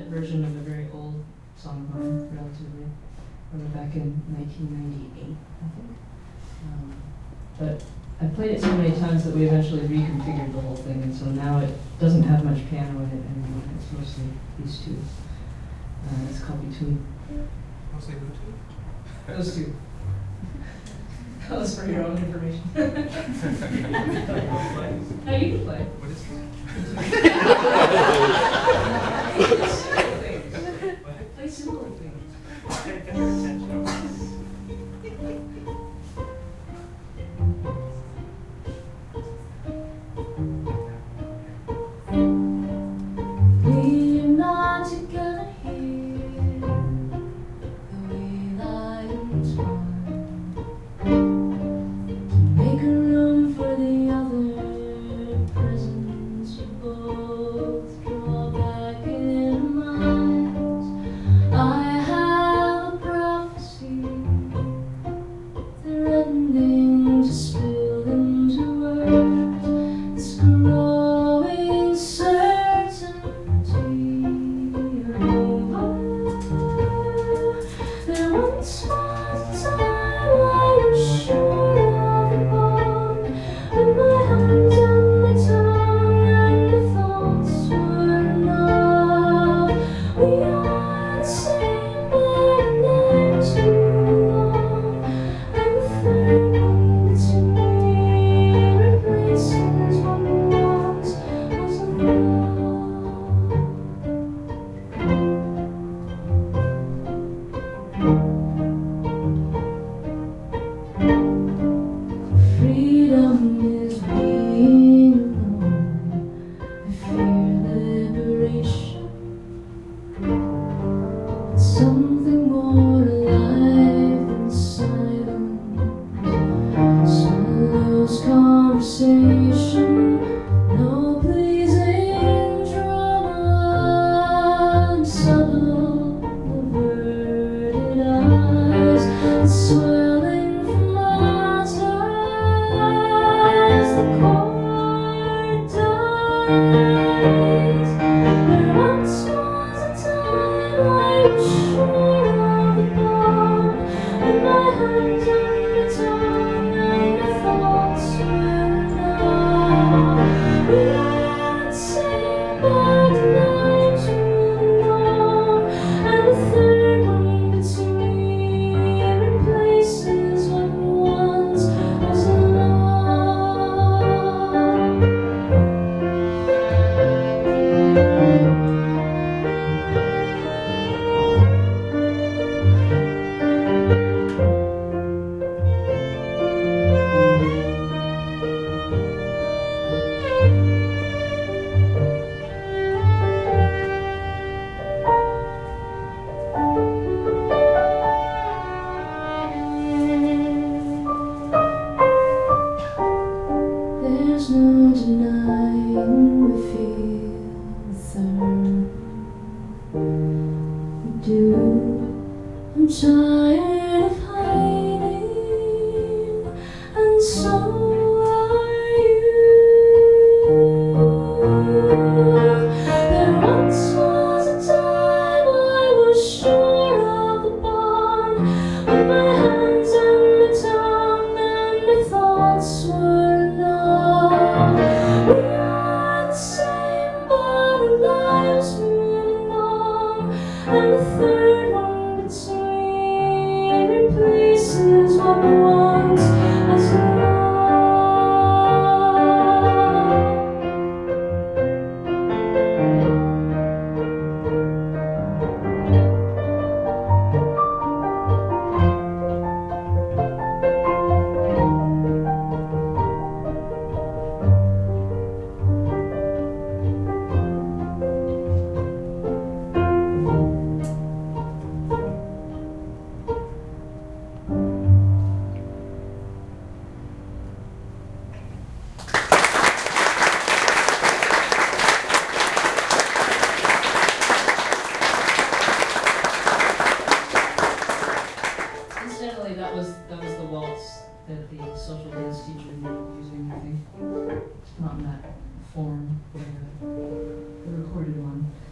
version of a very old song of mine, relatively, from back in 1998, I think. But I played it so many times that we eventually reconfigured the whole thing, and so now it doesn't have much piano in it anymore. It's mostly these two. It's called Between. Mostly who two? Those two. That was for your own information. Now you can play. What is Play similar things. Get your attention. We're not together here, the way lie entwined, to make room for the other presence we both draw back in minds. I have a prophecy, threatening to spill into words. It's growing certainty over. There once was a time I was sure of the bond, when my hands on the tongue and the thoughts were enough. We are the same, but never too long, and the third one between replaces what once was love. Freedom is being alone. I fear liberation, but something more alive than silence. Solos conversation, no pleasing drama, subtle averted eyes, swelling from lost eyes, the cord dies. There once was a time I was sure of the bond, when my hands on the tongue and the thoughts were enough. We are the same, but never too long, and the third one between replaces what once was love. There's no denying we feel the third. We do. I'm tired of hiding, and so are you. There once was a time I was sure of the bond, when my hands on the tongue and the thoughts were enough. We are the same, but our lives move along, and the third one between replaces what once was love. Incidentally, that was the waltz that the social dance teacher ended up using, I think. Not in that form.